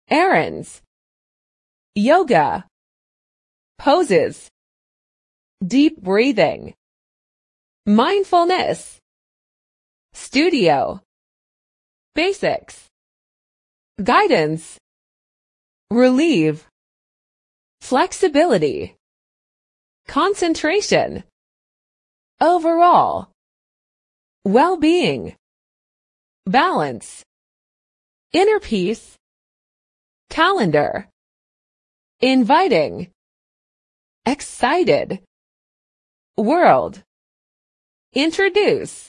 errands, yoga, poses, deep breathing, mindfulness, studio, basics, guidance, relieve, flexibility, concentration, overall, well-being, balance, inner peace, calendar, inviting, excited, world, introduce,